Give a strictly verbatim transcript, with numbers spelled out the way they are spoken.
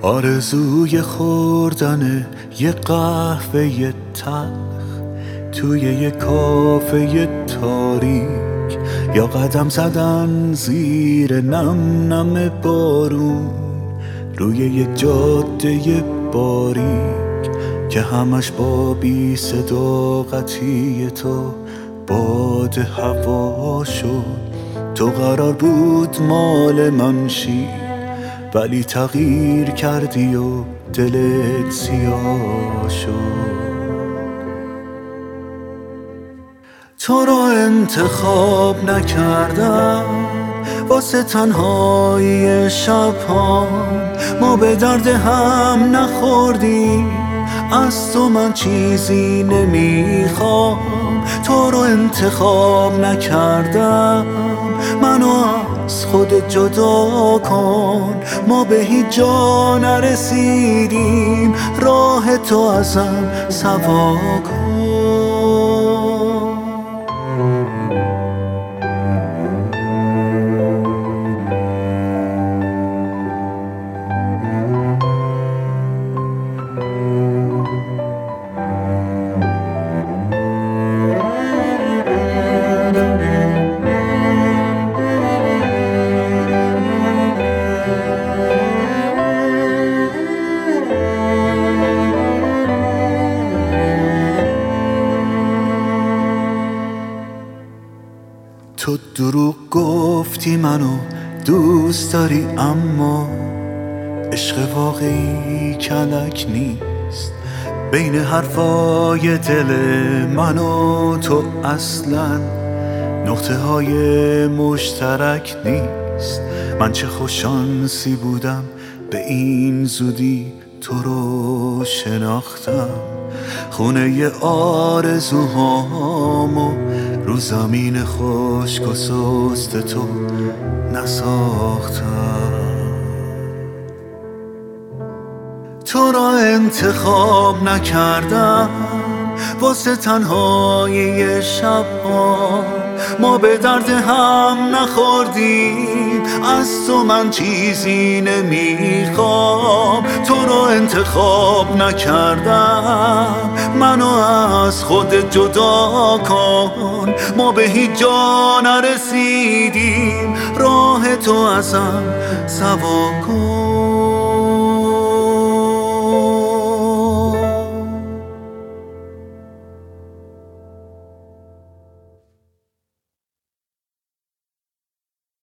آرزوی خوردن یه قهوه تلخ توی یه کافه تاریک، یا قدم زدن زیر نم نم بارون روی یه جاده باریک که همش با بی صداقتی تو باد هوا شد. تو قرار بود مال من شی ولی تغییر کردی و دلت سیاه شد. تو رو انتخاب نکردم واسه تنهایی شب‌ها، ما به درد هم نخوردیم، از تو من چیزی نمیخوام. تو رو انتخاب نکردم، منو از خود جدا کن، ما به هیچ جا نرسیدیم، راه تو ازم سوا کن. تو دروغ گفتی منو دوست داری، اما عشق واقعی کلک نیست. بین حرفای دل من و تو اصلا نقطه های مشترک نیست. من چه خوششانسی بودم به این زودی تو رو شناختم، خونه آرزوهامو رو زمین خشک و سست تو نساختم. تو را انتخاب نکردم واسه تنهایی شب‌ها، ما به درد هم نخوردیم، از تو من چیزی نمیخوام. تو رو انتخاب نکردم، منو از خود جدا کن، ما به هیچ جا نرسیدیم، راه تو ازم سوا کن.